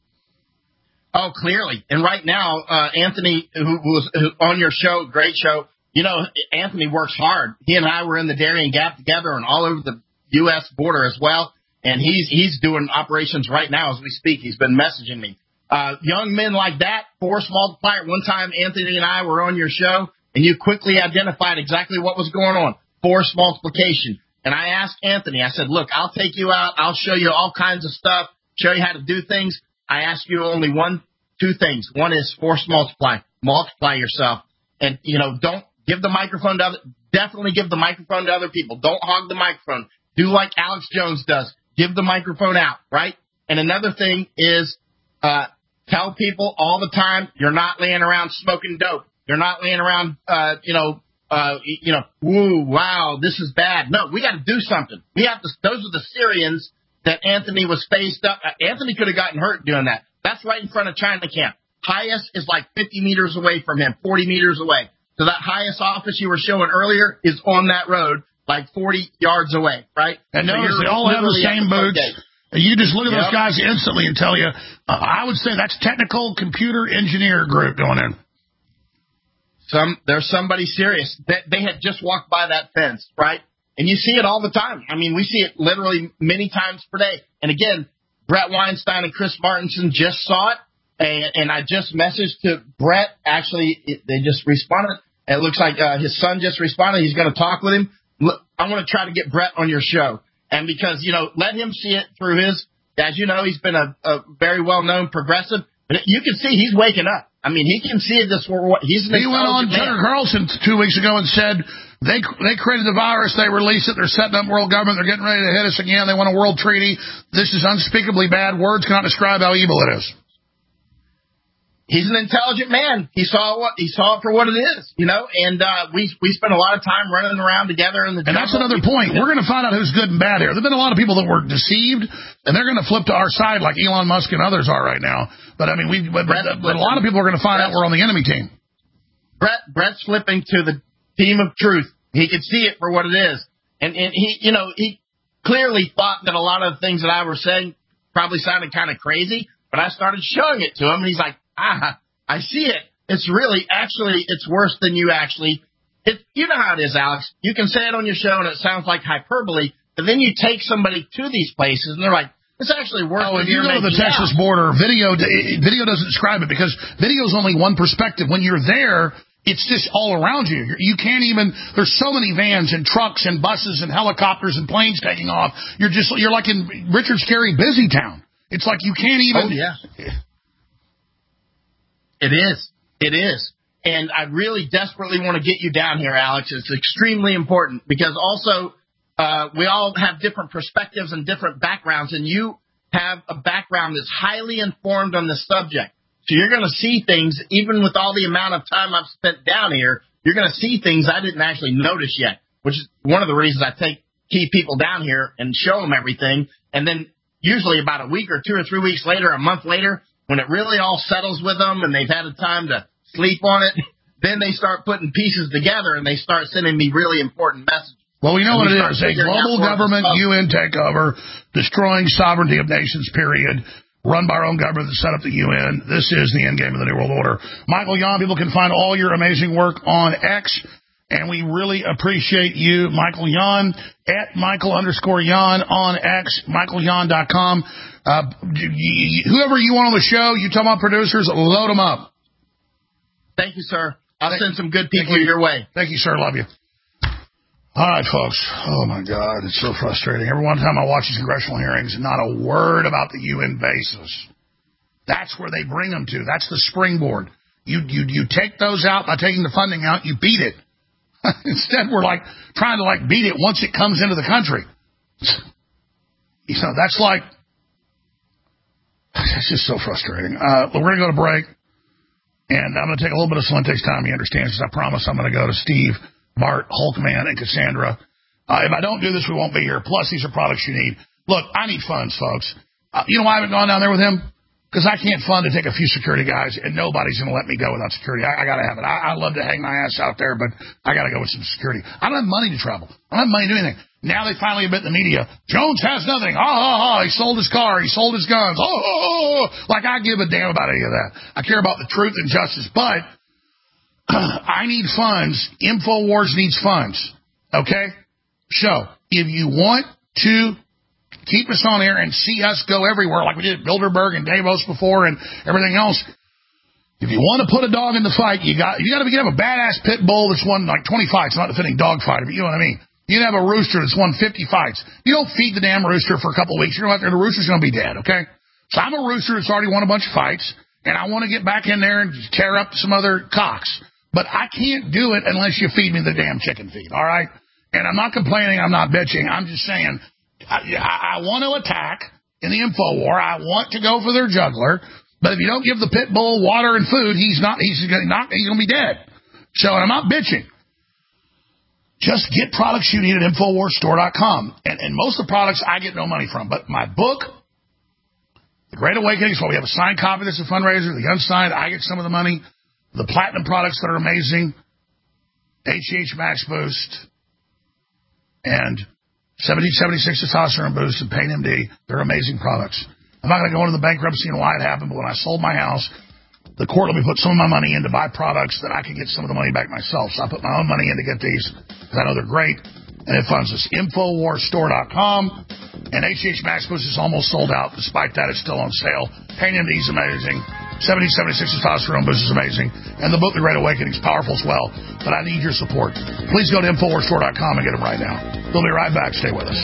Oh, clearly. And right now, Anthony, who was on your show, great show, you know, Anthony works hard. He and I were in the Darien Gap together and all over the U.S. border as well. And he's doing operations right now as we speak. He's been messaging me. Young men like that, force multiplier. One time, Anthony and I were on your show, and you quickly identified exactly what was going on, force multiplication. And I asked Anthony, I said, look, I'll take you out. I'll show you all kinds of stuff, show you how to do things. I ask you only two things. One is force multiply yourself. And, you know, don't give the microphone to definitely give the microphone to other people. Don't hog the microphone. Do like Alex Jones does. Give the microphone out, right? And another thing is, tell people all the time, you're not laying around smoking dope. You're not laying around, woo, wow, this is bad. No, we got to do something. We have to. Those are the Syrians that Anthony was faced up. Anthony could have gotten hurt doing that. That's right in front of China camp. Highest is like 50 meters away from him, 40 meters away. So that highest office you were showing earlier is on that road, like 40 yards away, right? And notice they all have the same boots. You just look at those guys instantly and tell you, I would say that's technical computer engineer group going in. There's somebody serious. They had just walked by that fence, right? And you see it all the time. I mean, we see it literally many times per day. And again, Brett Weinstein and Chris Martenson just saw it. And I just messaged to Brett. Actually, they just responded. And it looks like his son just responded. He's going to talk with him. Look, I want to try to get Brett on your show. And because, you know, let him see it through his, as you know, he's been a very well-known progressive. But you can see he's waking up. I mean, he can see this. He's an He went on Tucker Carlson 2 weeks ago and said they created the virus, they released it, they're setting up world government, they're getting ready to hit us again, they want a world treaty. This is unspeakably bad. Words cannot describe how evil it is. He's an intelligent man. He saw it for what it is, you know. And we spent a lot of time running around together in the. And that's another point. We're going to find out who's good and bad here. There've been a lot of people that were deceived, and they're going to flip to our side like Elon Musk and others are right now. But I mean, but a lot of people are going to find out we're on the enemy team. Brett's flipping to the team of truth. He could see it for what it is, and he, you know, he clearly thought that a lot of the things that I was saying probably sounded kind of crazy. But I started showing it to him, and he's like, I see it. It's really, actually, it's worse than you actually. You know how it is, Alex. You can say it on your show and it sounds like hyperbole, but then you take somebody to these places and they're like, it's actually worse than if you go to the Texas border, video doesn't describe it because video is only one perspective. When you're there, It's just all around you. You can't even, there's so many vans and trucks and buses and helicopters and planes taking off. You're like in Richard Scarry Busy Town. It's like you can't even. Oh, yeah. It is. And I really desperately want to get you down here, Alex. It's extremely important because also we all have different perspectives and different backgrounds, and you have a background that's highly informed on the subject. So you're going to see things, even with all the amount of time I've spent down here, you're going to see things I didn't actually notice yet, which is one of the reasons I take key people down here and show them everything. And then usually about a week or 2 or 3 weeks later, a month later, when it really all settles with them and they've had a time to sleep on it, then they start putting pieces together and they start sending me really important messages. Well, we know what it is. A global government UN takeover, destroying sovereignty of nations, period. Run by our own government that set up the UN. This is the end game of the New World Order. Michael Yon, people can find all your amazing work on X, and we really appreciate you, Michael Yon, at Michael_Yon on X, MichaelYon.com. Whoever you want on the show, you talk about producers, load them up. Thank you, sir. I'll send some good people your way. Thank you, sir. Love you. All right, folks. Oh, my God. It's so frustrating. Every one time I watch these congressional hearings, not a word about the UN bases. That's where they bring them to. That's the springboard. You take those out by taking the funding out. You beat it. Instead, we're like trying to like beat it once it comes into the country. You know, that's like, it's just so frustrating. We're going to go to break, and I'm going to take a little bit of Salente's time. He understands, because I promise I'm going to go to Steve, Bart, Hulkman, and Cassandra. If I don't do this, we won't be here. Plus, these are products you need. Look, I need funds, folks. You know why I haven't gone down there with him? Because I can't fund to take a few security guys, and nobody's going to let me go without security. I got to have it. I love to hang my ass out there, but I got to go with some security. I don't have money to travel. I don't have money to do anything. Now they finally admit in the media, Jones has nothing. He sold his car. He sold his guns. Like I give a damn about any of that. I care about the truth and justice, but I need funds. InfoWars needs funds. Okay? So, if you want to keep us on air and see us go everywhere like we did at Bilderberg and Davos before and everything else, if you want to put a dog in the fight, you got to have a badass pit bull that's won like 20 fights, not a fitting dog fighter, but you know what I mean. You can have a rooster that's won 50 fights. You don't feed the damn rooster for a couple of weeks. You're going out there, the rooster's going to be dead, okay? So I'm a rooster that's already won a bunch of fights, and I want to get back in there and tear up some other cocks. But I can't do it unless you feed me the damn chicken feed, all right? And I'm not complaining. I'm not bitching. I'm just saying I want to attack in the InfoWar. I want to go for their juggler. But if you don't give the pit bull water and food, he's going to be dead. So, and I'm not bitching. Just get products you need at InfoWarsStore.com. And most of the products I get no money from. But my book, The Great Awakening, so we have a signed copy that's a fundraiser. The unsigned, I get some of the money. The platinum products that are amazing, HGH Max Boost, and 1776 Testosterone Boost and Pain MD, they're amazing products. I'm not going to go into the bankruptcy and why it happened, but when I sold my house, the court let me put some of my money in to buy products that I could get some of the money back myself. So I put my own money in to get these because I know they're great, and it funds us. InfoWarsStore.com, and HGH Max Boost is almost sold out. Despite that, it's still on sale. Pain MD is amazing. 1776 Testosterone Boost is amazing. And the book, The Great Awakening, is powerful as well. But I need your support. Please go to InfoWarsStore.com and get them right now. We'll be right back. Stay with us.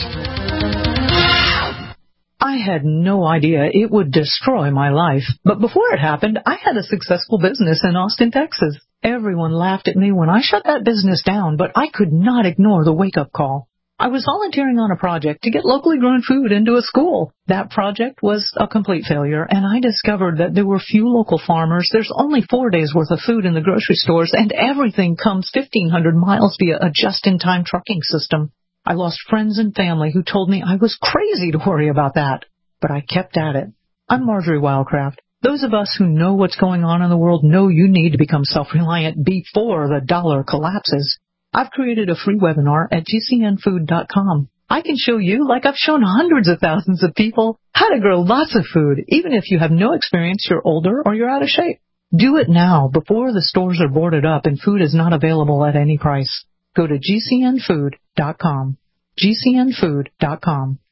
I had no idea it would destroy my life. But before it happened, I had a successful business in Austin, Texas. Everyone laughed at me when I shut that business down, but I could not ignore the wake-up call. I was volunteering on a project to get locally grown food into a school. That project was a complete failure, and I discovered that there were few local farmers. There's only 4 days' worth of food in the grocery stores, and everything comes 1,500 miles via a just-in-time trucking system. I lost friends and family who told me I was crazy to worry about that. But I kept at it. I'm Marjorie Wildcraft. Those of us who know what's going on in the world know you need to become self-reliant before the dollar collapses. I've created a free webinar at GCNfood.com. I can show you, like I've shown hundreds of thousands of people, how to grow lots of food, even if you have no experience, you're older, or you're out of shape. Do it now, before the stores are boarded up and food is not available at any price. Go to GCNfood.com. GCNfood.com.